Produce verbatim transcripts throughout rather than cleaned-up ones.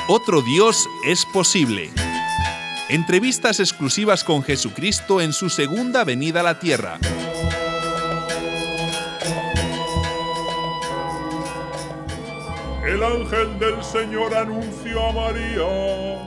Otro Dios es posible. Entrevistas exclusivas con Jesucristo en su segunda venida a la tierra. El ángel del Señor anunció a María.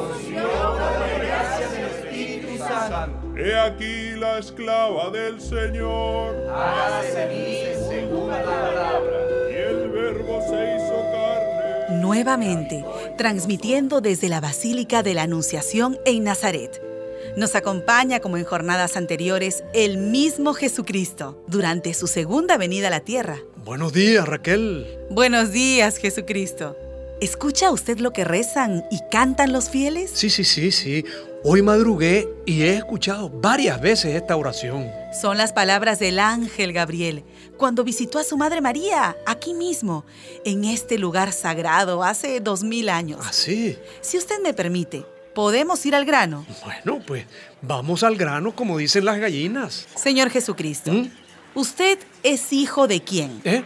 Gracias del Espíritu Santo. He aquí la esclava del Señor. Hágase en mí según la palabra. Y el Verbo se hizo carne. Nuevamente, transmitiendo desde la Basílica de la Anunciación en Nazaret. Nos acompaña, como en jornadas anteriores, el mismo Jesucristo durante su segunda venida a la tierra. Buenos días, Raquel. Buenos días, Jesucristo. ¿Escucha usted lo que rezan y cantan los fieles? Sí, sí, sí, sí. Hoy madrugué y he escuchado varias veces esta oración. Son las palabras del ángel Gabriel cuando visitó a su madre María, aquí mismo, en este lugar sagrado, hace dos mil años. ¿Ah, sí? Si usted me permite, ¿podemos ir al grano? Bueno, pues vamos al grano, como dicen las gallinas. Señor Jesucristo, ¿Mm? ¿usted es hijo de quién? ¿Eh?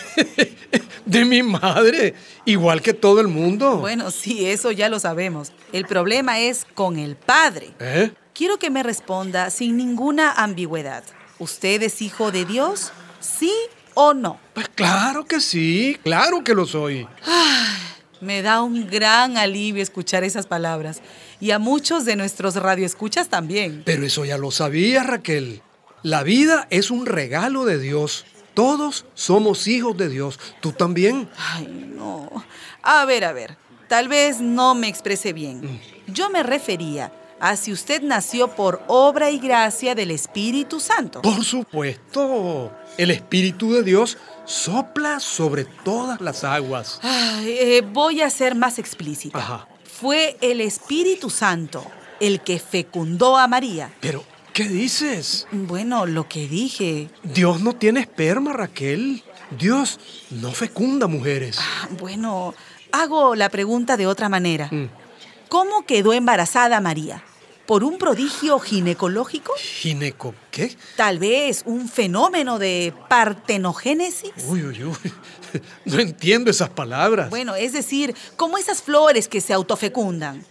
De mi madre, igual que todo el mundo. Bueno, sí, eso ya lo sabemos. El problema es con el Padre. ¿Eh? Quiero que me responda sin ninguna ambigüedad. ¿Usted es hijo de Dios? ¿Sí o no? Pues claro que sí, claro que lo soy. Me da un gran alivio escuchar esas palabras. Y a muchos de nuestros radioescuchas también. Pero eso ya lo sabías, Raquel. La vida es un regalo de Dios. Todos somos hijos de Dios. ¿Tú también? Ay, no. A ver, a ver. Tal vez no me expresé bien. Yo me refería a si usted nació por obra y gracia del Espíritu Santo. Por supuesto. El Espíritu de Dios sopla sobre todas las aguas. Ay, eh, voy a ser más explícita. Ajá. Fue el Espíritu Santo el que fecundó a María. Pero, ¿qué dices? Bueno, lo que dije. Dios no tiene esperma, Raquel. Dios no fecunda mujeres. Ah, bueno, hago la pregunta de otra manera. Mm. ¿Cómo quedó embarazada María? ¿Por un prodigio ginecológico? ¿Gineco qué? ¿Tal vez un fenómeno de partenogénesis? Uy, uy, uy. No entiendo esas palabras. Bueno, es decir, como esas flores que se autofecundan.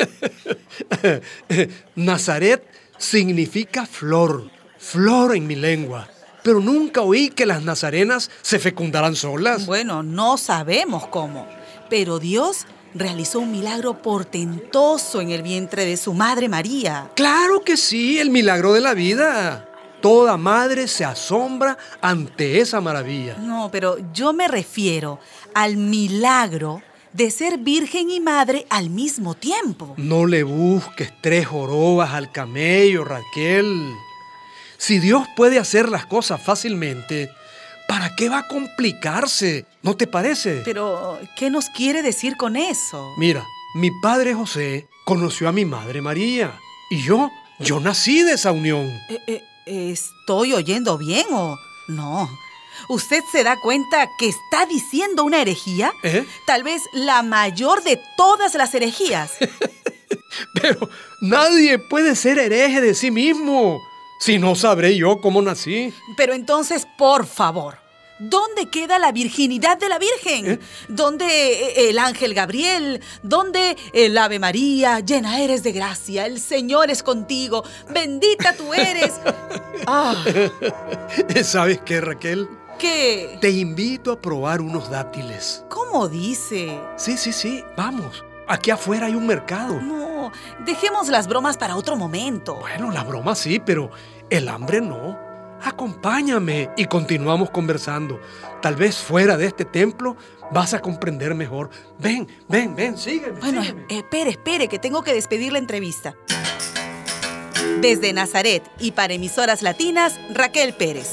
Nazaret significa flor, flor en mi lengua. Pero nunca oí que las nazarenas se fecundaran solas. Bueno, no sabemos cómo, pero Dios realizó un milagro portentoso en el vientre de su madre María. Claro que sí, el milagro de la vida. Toda madre se asombra ante esa maravilla. No, pero yo me refiero al milagro de ser virgen y madre al mismo tiempo. No le busques tres jorobas al camello, Raquel. Si Dios puede hacer las cosas fácilmente, ¿para qué va a complicarse? ¿No te parece? Pero, ¿qué nos quiere decir con eso? Mira, mi padre José conoció a mi madre María. Y yo, yo nací de esa unión. Eh, eh, ¿Estoy oyendo bien o no? ¿Usted se da cuenta que está diciendo una herejía? ¿Eh? Tal vez la mayor de todas las herejías. Pero nadie puede ser hereje de sí mismo. Si no, sabré yo cómo nací. Pero entonces, por favor, ¿dónde queda la virginidad de la Virgen? ¿Eh? ¿Dónde el ángel Gabriel? ¿Dónde el Ave María? Llena eres de gracia, el Señor es contigo, bendita tú eres. Ah, ¿Sabes qué, Raquel? ¿qué? Te invito a probar unos dátiles. ¿Cómo dice? Sí, sí, sí, vamos. Aquí afuera hay un mercado. No, dejemos las bromas para otro momento. Bueno, la broma sí, pero el hambre no. Acompáñame y continuamos conversando. Tal vez fuera de este templo vas a comprender mejor. Ven, ven, ven, sígueme. Bueno, sígueme. espere, espere, que tengo que despedir la entrevista. Desde Nazaret y para emisoras latinas, Raquel Pérez.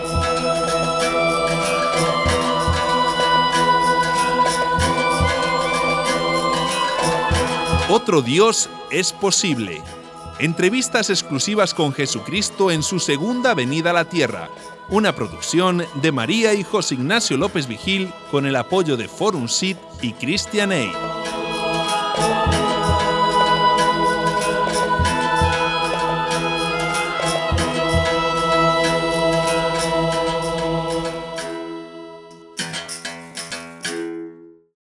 Otro Dios es posible. Entrevistas exclusivas con Jesucristo en su segunda venida a la tierra. Una producción de María y José Ignacio López Vigil con el apoyo de Forum Sit y Christian Aid.